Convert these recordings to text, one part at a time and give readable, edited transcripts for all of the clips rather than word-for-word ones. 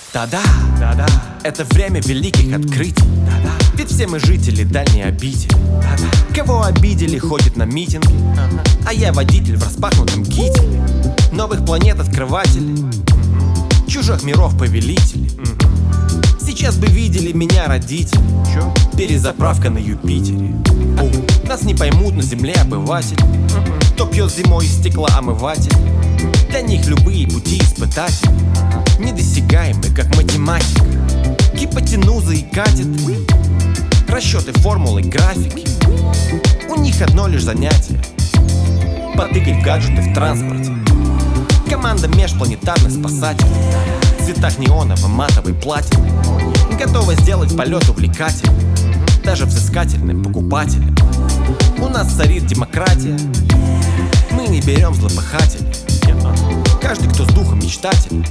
Да-да, да-да, это время великих открытий. Да-да, ведь все мы жители дальней обители. Да-да, кого обидели, ходят на митинги. А я водитель в распахнутом кителе. Новых планет открыватели, чужих миров повелители. Сейчас бы видели меня родители. Перезаправка на Юпитере. Нас не поймут на земле обыватели. Кто пьет зимой из стекла омыватель. Для них любые пути испытатель недосягаемы, как математика. Гипотенузы и катеты, расчеты, формулы, графики. У них одно лишь занятие — потыкать гаджеты в транспорте. Команда межпланетарных спасателей в цветах неоновой, матовой платины, готова сделать полет увлекательным, даже взыскательным покупателям. У нас царит демократия, мы не берем злопыхателей. Каждый, кто с духом мечтатель,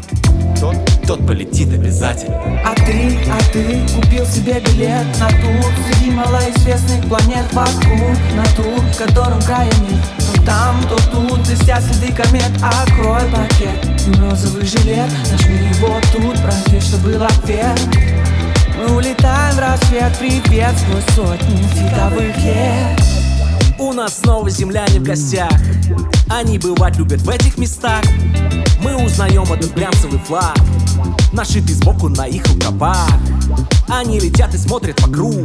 тот полетит обязательно. А ты купил себе билет на тур среди малоизвестных планет вокруг, на тур, в котором края нет. То там, то тут, блестят следы комет. Открой пакет, розовый жилет, нажми его тут, проверь, что был ответ. Мы улетаем в рассвет, привет, сквозь сотни световых лет. У нас снова земляне в гостях, они бывать любят в этих местах. Мы узнаем этот глянцевый флаг, нашитый сбоку на их рукавах. Они летят и смотрят вокруг,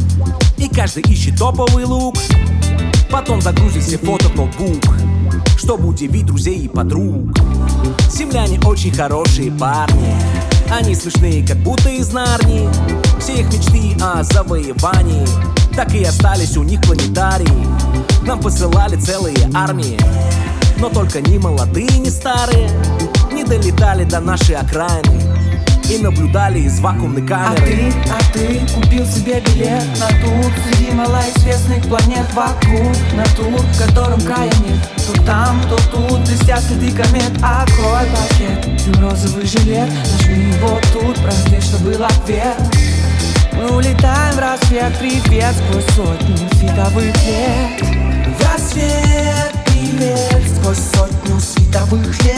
и каждый ищет топовый лук. Потом загрузит все фото в ноутбук, чтобы удивить друзей и подруг. Земляне очень хорошие парни, они смешные, как будто из Нарнии. Все их мечты о завоевании так и остались у них планетарии. Нам посылали целые армии, но только ни молодые, ни старые не долетали до нашей окраины и наблюдали из вакуумной камеры. А ты купил себе билет на тур среди малоизвестных планет вокруг, на тур, в котором края нет. То там, то тут, блестят следы комет. Открой пакет, розовый жилет, нажми его тут, проверь, что был ответ. Мы улетаем в рассвет, привет, сквозь сотни световых лет. В рассвет, привет, сквозь сотню световых лет.